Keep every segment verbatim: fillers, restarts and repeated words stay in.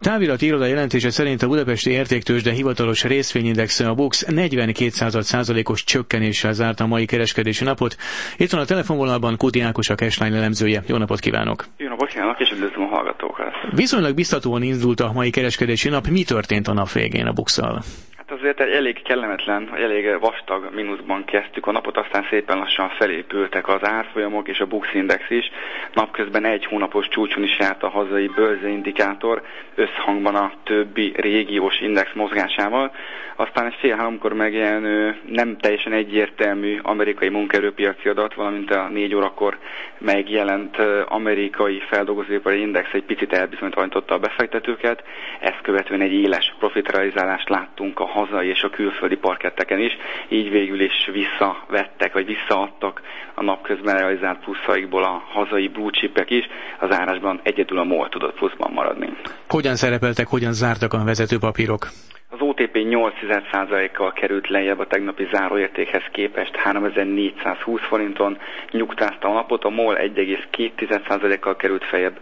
Távirati iroda jelentése szerint a budapesti értéktőzsde hivatalos részvényindexe, a BUX negyvenkét százalékos csökkenéssel zárt a mai kereskedési napot. Itt van a telefonvonalban Kuti Ákos, a Cashline elemzője. Jó napot kívánok! Jó napot kívánok, és üdvözlöm a hallgatókat! Viszonylag biztatóan indult a mai kereskedési nap. Mi történt a nap végén a BUX-szal? Hát azért egy elég kellemetlen, elég vastag mínuszban kezdtük a napot, aztán szépen lassan felépültek az árfolyamok és a BUX index is. Napközben egy hónapos csúcson is járt a hazai bőrzeindikátor, összhangban a többi régiós index mozgásával. Aztán egy fél háromkor megjelenő, nem teljesen egyértelmű amerikai munkaerőpiaci adat, valamint a négy órakor megjelent amerikai feldolgozóipari index egy picit elbizonytalanította a befektetőket. Ezt követően egy éles profitrealizálást láttunk a hazai és a külföldi parketteken is, így végül is visszavettek, vagy visszaadtak a napközben realizált pluszaikból a hazai blue chipek is, az árásban egyedül a MOL tudott pluszban maradni. Hogyan szerepeltek, hogyan zártak a vezető papírok? Az o té pé nyolc százalékkal került lejjebb a tegnapi záróértékhez képest háromezer-négyszázhúsz forinton, nyugtázta a napot, a MOL egy egész két százalékkal került feljebb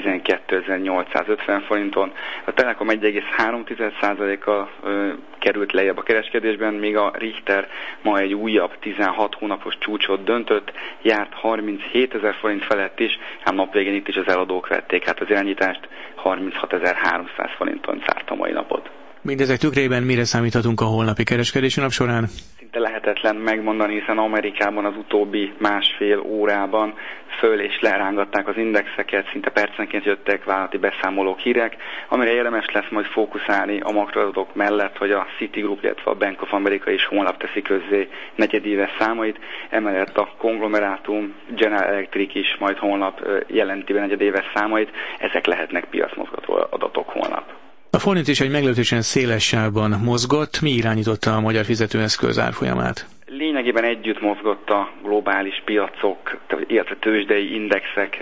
tizenkétezer-nyolcszázötven forinton, a Telekom egy egész három százalékkal került lejjebb a kereskedésben, míg a Richter ma egy újabb tizenhat hónapos csúcsot döntött, járt harminchétezer forint felett is, ám napvégén itt is az eladók vették hát az irányítást, harminchatezer-háromszáz forinton zárt a mai napot. Mindezek tükrében mire számíthatunk a holnapi kereskedési nap során? Szinte lehetetlen megmondani, hiszen Amerikában az utóbbi másfél órában föl és lerángatták az indexeket, szinte percenként jöttek vállalati beszámolók, hírek, amire érdemes lesz majd fókuszálni a makroadatok mellett, hogy a Citigroup, illetve a Bank of America is holnap teszi közzé negyedéves számait, emellett a konglomerátum General Electric is majd holnap jelenti be negyedéves számait, ezek lehetnek piacmozgató adatok holnap. A forint is egy meglehetősen széles sávban mozgott. Mi irányította a magyar fizetőeszköz árfolyamát? Lényegében együtt mozgott a globális piacok, illetve tőzsdei indexek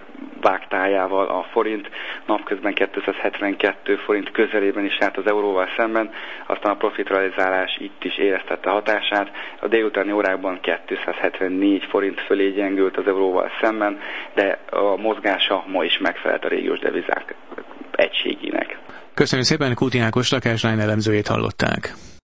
vágtájával a forint. Napközben kétszázhetvenkettő forint közelében is járt az euróval szemben, aztán a profitrealizálás itt is éreztette hatását. A délutáni órákban kétszázhetvennégy forint fölé gyengült az euróval szemben, de a mozgása ma is megfelelt a régiós devizák egységének. Köszönjük szépen, Kuti Ákos, a Cashline elemzőjét hallották.